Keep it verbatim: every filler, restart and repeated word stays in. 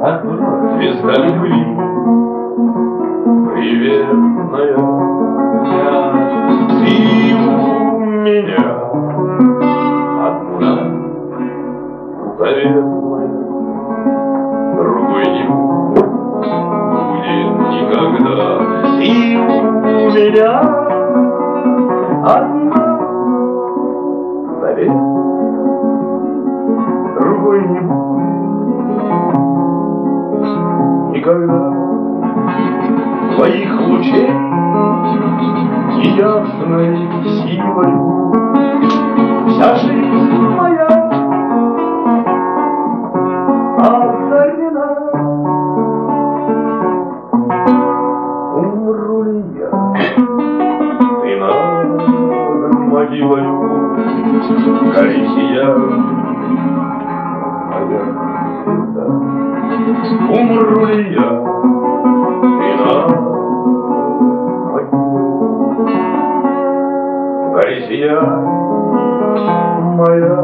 Звезда любви, приветная, ты у меня одна, заветная, другой не будет никогда. Ты у меня одна, заветная, другой не будет никогда. Твоих лучей неясной силой вся жизнь моя озарена. Умру ли я, ты над могилою, гори сия моя звезда. Умру ли я, ты над могилою, гори сия моя